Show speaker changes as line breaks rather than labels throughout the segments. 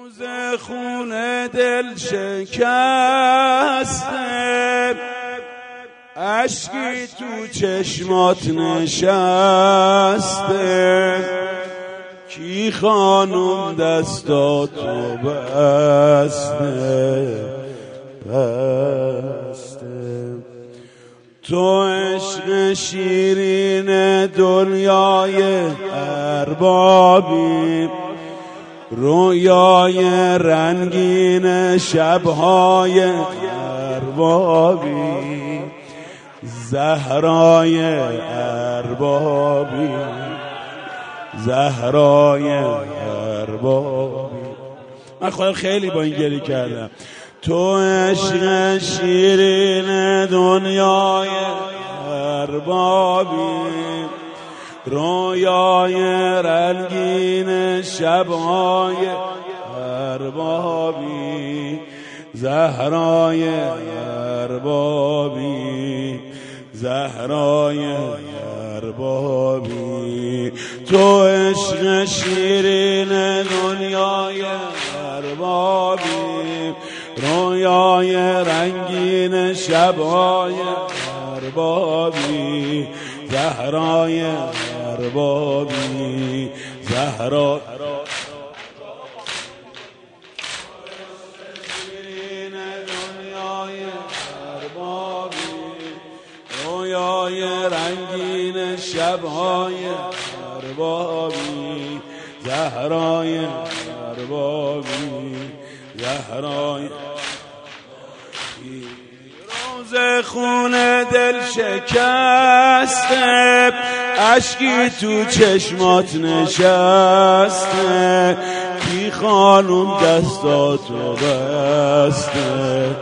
روز خونه دل شکسته، اشکی تو چشمات نشسته، کی خانم دستاتو بسته تو عشق شیرین دنیای اربابی، رویای رنگین شبهای اربابی، زهرای اربابی، زهرای اربابی. من خودم خیلی با این گلی کردم. تو عشق شیرین دنیای اربابی، رویای رنگین شبهای اربابی، زهرای اربابی، زهرای اربابی. تو عشق شیرین دنیای اربابی، رویای رنگین شبهای اربابی، زهرای اربابی، زهرا شیرین دنیای اربابی، رویای رنگین شبهای اربابی، زهرای اربابی، زهرای. روز خونه دل شکسته، اشکی تو چشمات نشسته، کی خانم دستاتو بسته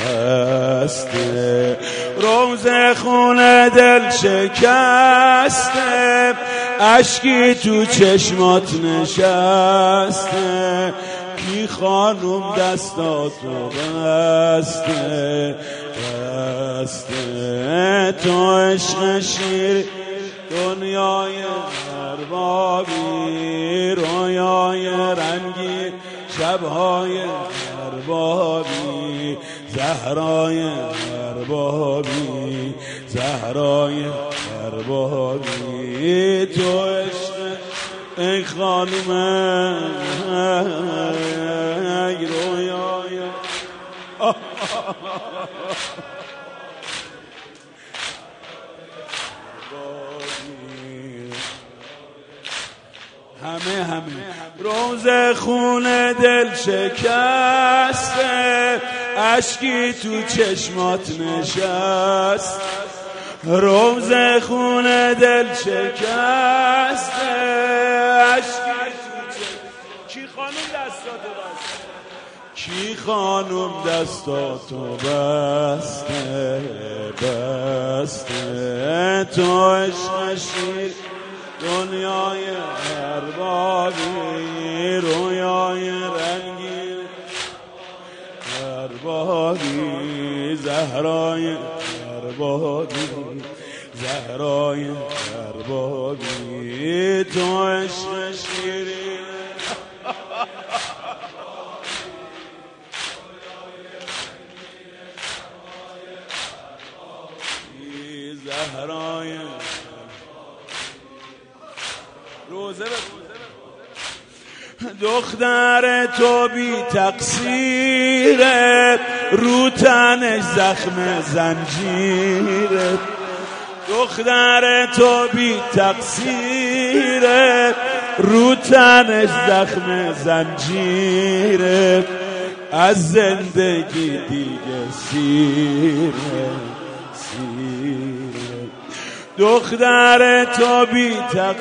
بسته. روز خونه دل شکسته، اشکی تو چشمات نشسته، کی خانم دستاتو بسته بسته. تو عشق شیر دنیای اربابی، رویای رنگی شبهای اربابی، زهرای اربابی، زهرای اربابی. تو عشق ای خانم ای رویای همه روز خونه دل شکسته، اشکی تو چشمات نشست، روز خونه دل شکسته، اشکی تو چشمات. کی خانم دستاتو بسته، کی خانم دستاتو بسته بسته. تو عشق شیر دنیای اربابی، رویای رنگین اربابی، زهرای اربابی، زهرای اربابی. تو عشق شیرین زهرای روزه دختر تو بی تقصیره، رو تنش زخم زنجیره، دختر تو بی تقصیره، رو تنش زخم زنجیره، از زندگی دیگه سیره سیره. دختر تو بی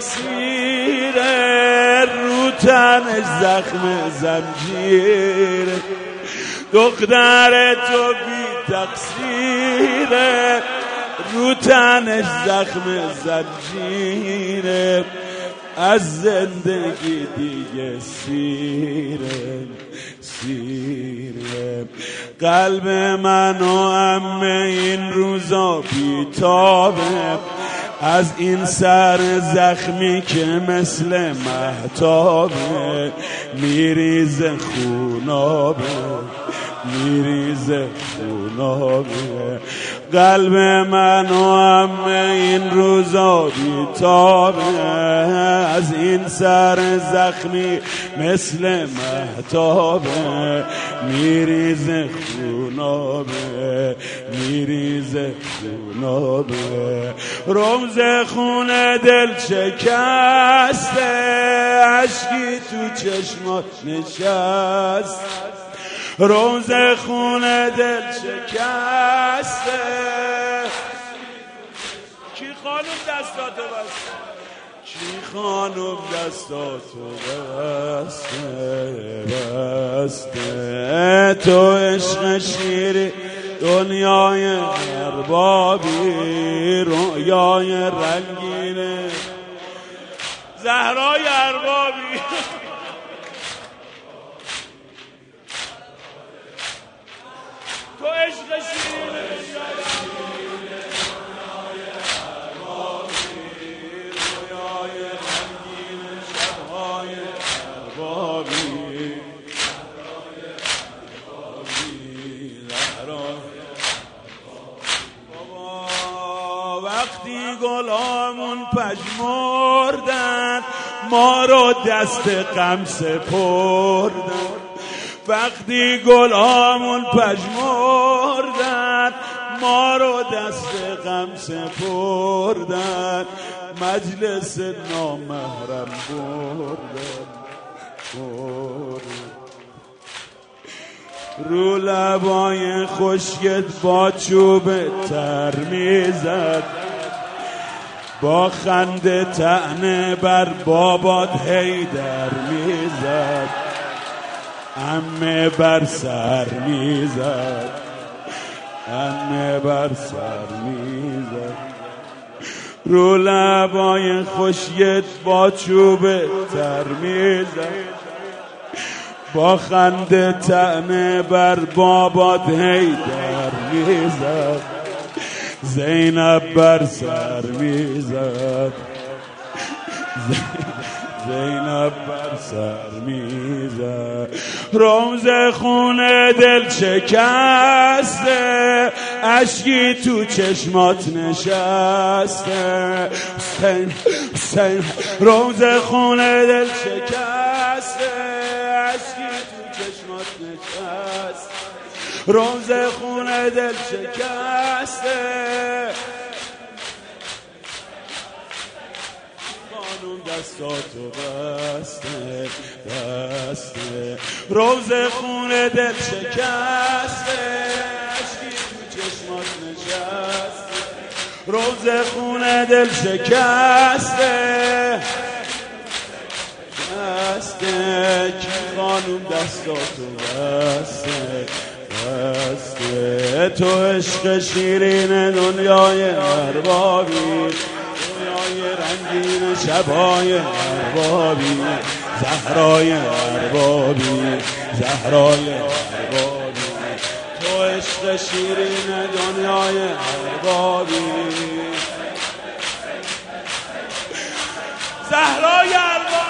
تقصیره، رو تنش زخم زنجیره، دختر تو بی تقصیره، رو تنش زخم زنجیره، از زندگی دیگه سیره سیره. قلب من و همه این روزا بیتابه، از این سر زخمی که مثل مهتابه میریزه خونابه میریزه خونابه قلب من و همه این روزا بیتابه از این سر زخمی مثل مهتابه میریزه خونابه میریزه خونابه رمز خون دل شکسته اشکی تو چشمات نشست رمز خون دل شکسته کی خانم دستاتو بسته کی خانم دستاتو بسته تو عشق شیری دنیای اربابی رویای رنگینه زهرای اربابی تو عشق شیرین رویای رنگین شبهای اربابی بابا وقتی گلامون پژمردن ما رو دست غم سپردن وقتی گلامون پژمردن ما رو دست غم سپردن مجلس نامحرم بردن رو لبای خشکت با چوب تر میزد با خنده طعنه بر بابات حیدر میزد عمه بر سر میزد عمه بر سر میزد رو لبای خشکت با چوب تر میزد با خنده طعنه بر بابات حیدر میزد زینب بر سر میزد زینب بر سر میزد رمز خون دل شکسته اشکی تو چشمات نشسته حسین رمز خون دل شکسته اشکی تو چشمات نشسته رمز خون دل شکسته خانم دستاتو بسته روز خون دل شکسته اشکی تو چشمات نشسته روز خون دل شکسته کی خانم دستاتو بسته تو عشق شیرین دنیای اربابی رنگین شبای اربابی زهرای اربابی زهرای اربابی تو عشق شیرین دنیای اربابی زهرای اربابی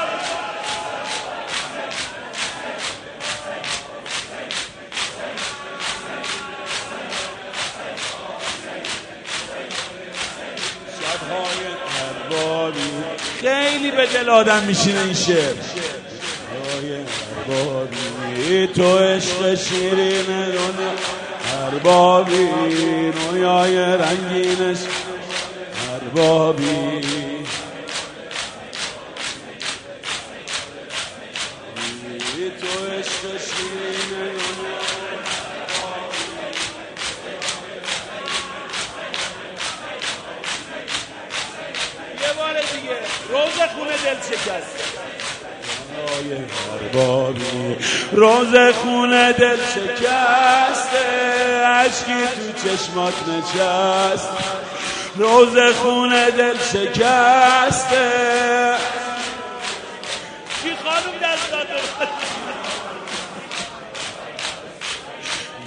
خیلی به دل آدم میشینه این شعر اربابی تو عشق شیرین دنیا اربابی رویای رنگینش اربابی تو عشق شیرین دنیا روز خون دل شکسته روز خون دل شکسته اشکی تو چشمات نشست روز خون دل شکسته کی خانم دستاتو